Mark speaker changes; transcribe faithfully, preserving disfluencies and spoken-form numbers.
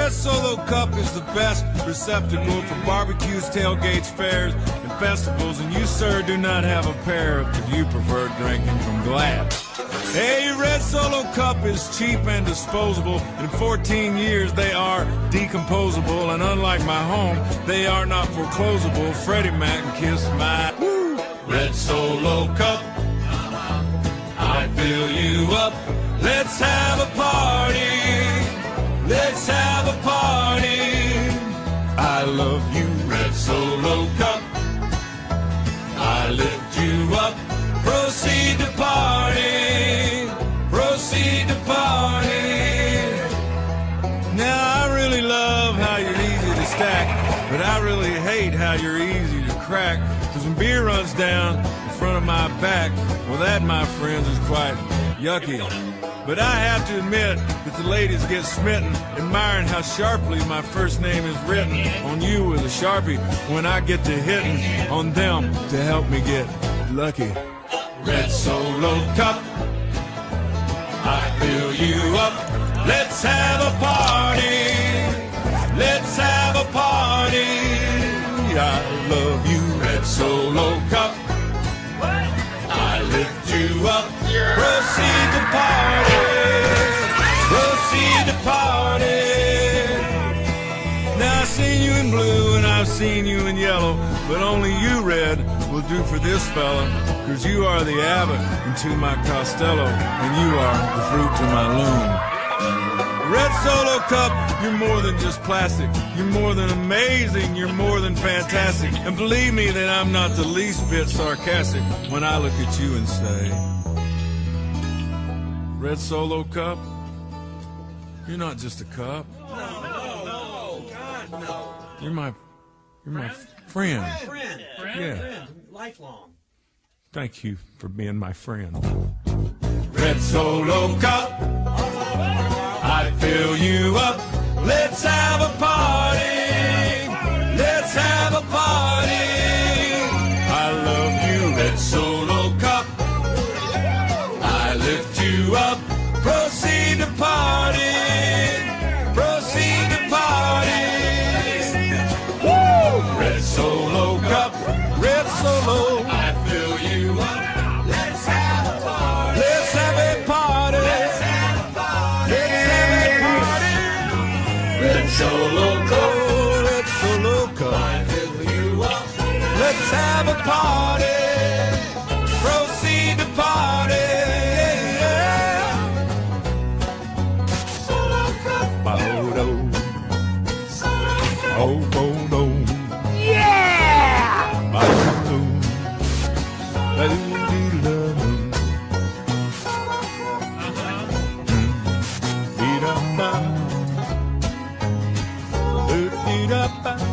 Speaker 1: Red Solo Cup is the best receptacle for barbecues, tailgates, fairs, and festivals. And you, sir, do not have a pair if you prefer drinking from glass. Hey, Red Solo Cup is cheap and disposable. In fourteen years, they are decomposable. And unlike my home, they are not foreclosable. Freddie Mac and Kiss my woo. Red Solo Cup, I fill you up. Let's have a party. Let's have a party. I love you, Red Solo Cup. I lift you up. Proceed to party. Proceed to party. Now I really love how you're easy to stack, but I really hate how you're easy to crack. Cause when beer runs down in front of my back, well that, my friends, is quite yucky. But I have to admit that the ladies get smitten, admiring how sharply my first name is written on you with a Sharpie when I get to hitting on them to help me get lucky. Red Solo Cup, I fill you up. Let's have a party. Let's have a party. I love you, Red Solo Cup. I lift you up. Proceed to party. Proceed to party. Now I've seen you in blue and I've seen you in yellow, but only you, Red, will do for this fella. Cause you are the Abbott into my Costello, and you are the fruit to my loom. Red Solo Cup, you're more than just plastic. You're more than amazing. You're more than fantastic. And believe me that I'm not the least bit sarcastic when I look at you and say, Red Solo Cup, you're not just a cup.
Speaker 2: No, no, no, God, no.
Speaker 1: You're my, you're my friend.
Speaker 2: Friend, friend,
Speaker 1: Yeah.
Speaker 2: friend, lifelong.
Speaker 1: Thank you for being my friend. Red Solo Cup, I fill you up. Let's have a party. Let's have a party. I love you, Red Solo Cup. I lift you up. Proceed to party. Proceed to party. Woo! Red Solo Cup. Red Solo. I fill you up. Let's have a party. Let's have a party. Let's have a party. Let's have a party. Red Solo Cup. Red Solo Cup. I fill you up. Let's have a party. Proceed to party. Oh, oh, oh. Yeah! Beat up,